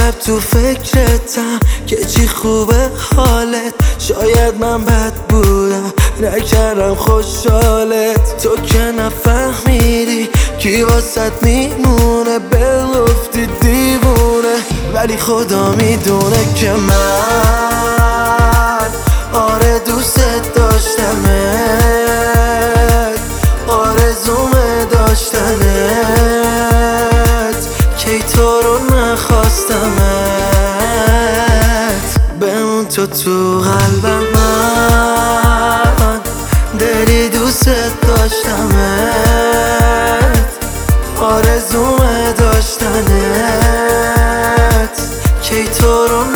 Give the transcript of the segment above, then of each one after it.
شب تو فکرتم که چی خوبه حالت. شاید من بد بودم نکردم خوشحالت. تو که نفهمیدی کی واسط میمونه، بگفتی دیوونه. ولی خدا میدونه که من آره دوست داشتمت، آرزومه داشتنت، کی تو رو نخواستمت. بمون تو قلبم، من دلی دوست داشتمت، آرزومه داشتنت، کی تو رو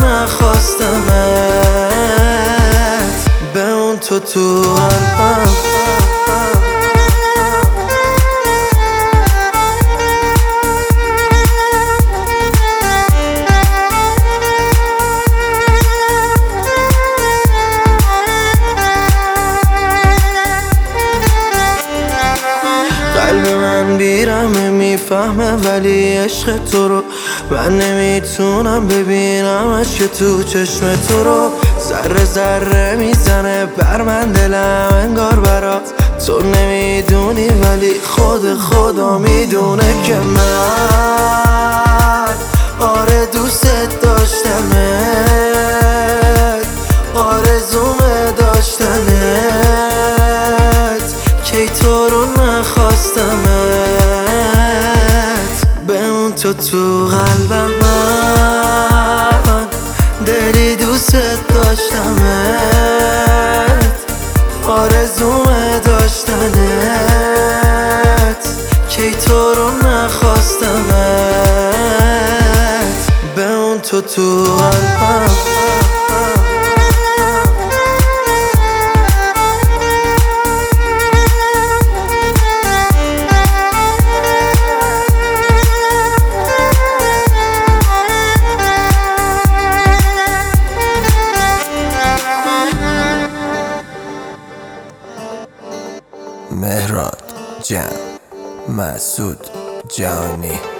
نخواستمت. بمون تو قلبم. قلب من بیرمه میفهمه ولی عشق تو رو من نمیتونم ببینمش که تو چشم تو رو. ذره ذره میزنه بر من دلم انگار برات. تو نمیدونی ولی خدا میدونه که من آره دوست داشتمت، آرزومه داشتنت، کی تو رو نخواستمت. بمون تو قلبم، من دلی دوست داشتمت، آرزومه داشتنت، کی تو رو نخواستمت. بمون تو قلبم. مهراد جان، مسعود جانی.